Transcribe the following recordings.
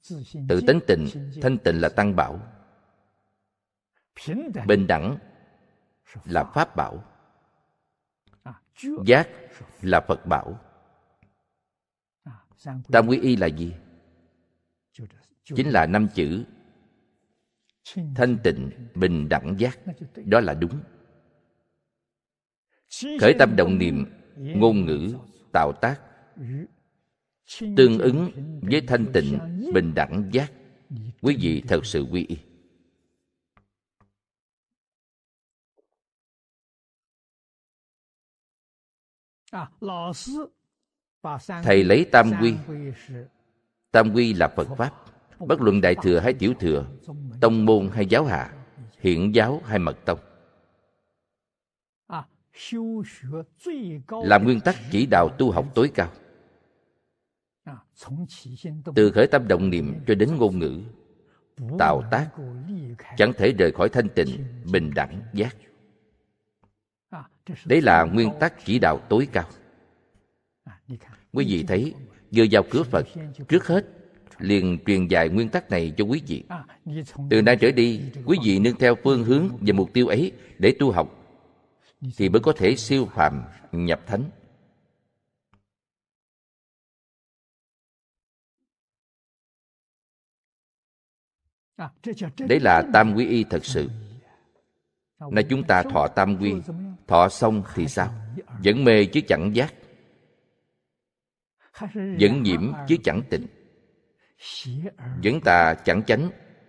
Tự tánh tịnh, thanh tịnh là tăng bảo. Bình đẳng là pháp bảo. Giác là Phật bảo. Tam quy y là gì? Chính là 5 chữ: thanh tịnh, bình đẳng, giác. Đó là đúng. Khởi tâm động niệm, ngôn ngữ, tạo tác tương ứng với thanh tịnh, bình đẳng, giác, quý vị thật sự quy y. Thầy lấy tam quy. Tam quy là Phật Pháp. Bất luận Đại Thừa hay Tiểu Thừa, tông môn hay giáo hạ, hiển giáo hay mật tông, là nguyên tắc chỉ đạo tu học tối cao. Từ khởi tâm động niệm cho đến ngôn ngữ, tạo tác, chẳng thể rời khỏi thanh tịnh, bình đẳng, giác. Đấy là nguyên tắc chỉ đạo tối cao. Quý vị thấy, vừa vào cửa Phật, trước hết liền truyền dạy nguyên tắc này cho quý vị. Từ nay trở đi, quý vị nương theo phương hướng và mục tiêu ấy để tu học, thì mới có thể siêu phàm nhập thánh. Đấy là tam quy y thật sự. Nay chúng ta thọ tam quy, thọ xong thì sao? Vẫn mê chứ chẳng giác, vẫn nhiễm chứ chẳng tịnh, vẫn tà chẳng chánh,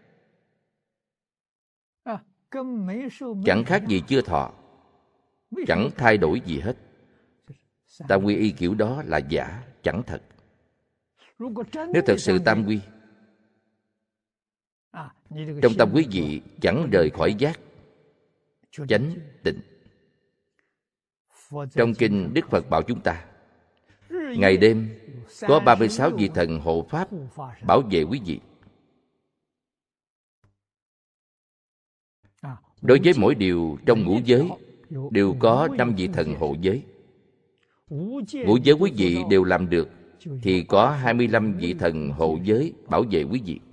chẳng khác gì chưa thọ, chẳng thay đổi gì hết. Tam quy y kiểu đó là giả, chẳng thật. Nếu thật sự tam quy, trong tâm quý vị chẳng rời khỏi giác, chánh, tịnh. Trong kinh Đức Phật bảo chúng ta, ngày đêm có 36 vị thần hộ pháp bảo vệ quý vị. Đối với mỗi điều trong ngũ giới đều có 5 vị thần hộ giới. Ngũ giới quý vị đều làm được thì có 25 vị thần hộ giới bảo vệ quý vị.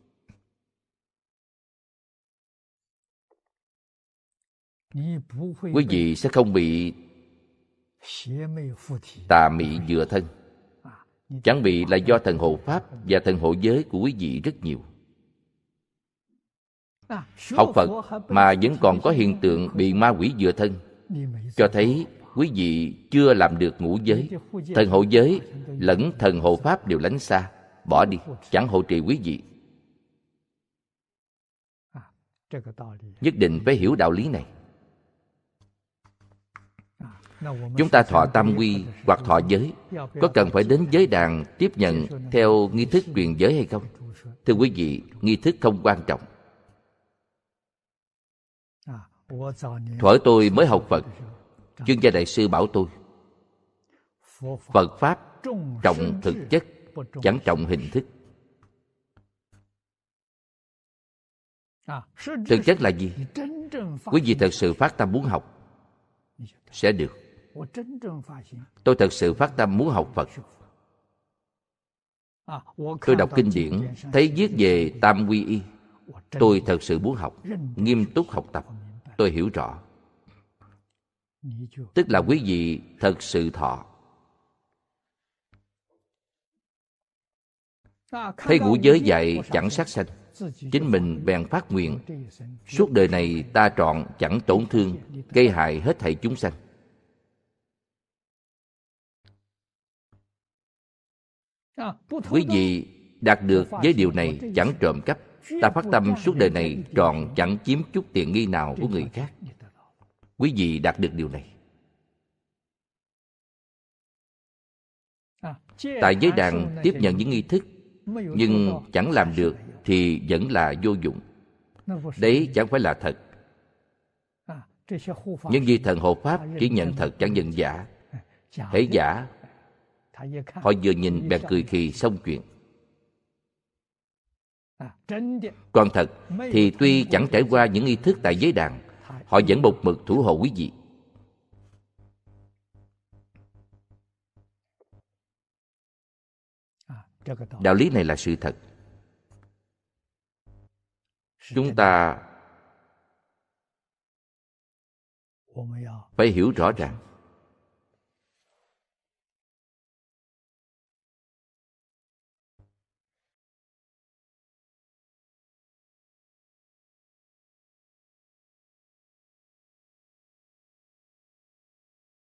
Quý vị sẽ không bị tà mị dựa thân. Chẳng bị là do thần hộ pháp và thần hộ giới của quý vị rất nhiều. Học Phật mà vẫn còn có hiện tượng bị ma quỷ dựa thân, cho thấy quý vị chưa làm được ngũ giới. Thần hộ giới lẫn thần hộ pháp đều lánh xa, bỏ đi, chẳng hộ trì quý vị. Nhất định phải hiểu đạo lý này. Chúng ta thọ tam quy hoặc thọ giới, có cần phải đến giới đàn tiếp nhận theo nghi thức truyền giới hay không? Thưa quý vị, nghi thức không quan trọng. Thuở tôi mới học Phật, Chương Gia Đại Sư bảo tôi, Phật Pháp trọng thực chất, chẳng trọng hình thức. Thực chất là gì? Quý vị thật sự phát tâm muốn học sẽ được. Tôi thật sự phát tâm muốn học Phật. Tôi đọc kinh điển, thấy viết về tam quy y, tôi thật sự muốn học, nghiêm túc học tập. Tôi hiểu rõ. Tức là quý vị thật sự thọ. Thấy ngũ giới dạy chẳng sát sanh, chính mình bèn phát nguyện, suốt đời này ta trọn chẳng tổn thương, gây hại hết thảy chúng sanh. Quý vị đạt được với điều này chẳng trộm cắp, ta phát tâm suốt đời này trọn chẳng chiếm chút tiện nghi nào của người khác. Quý vị đạt được điều này. Tại giới đàn tiếp nhận những nghi thức, nhưng chẳng làm được thì vẫn là vô dụng. Đấy chẳng phải là thật. Những vị thần hộ pháp chỉ nhận thật chẳng nhận giả. Hễ giả, họ vừa nhìn bèn cười khì xong chuyện. Còn thật thì tuy chẳng trải qua những nghi thức tại giới đàn, họ vẫn một mực thủ hộ quý vị. Đạo lý này là sự thật. chúng ta phải hiểu rõ ràng.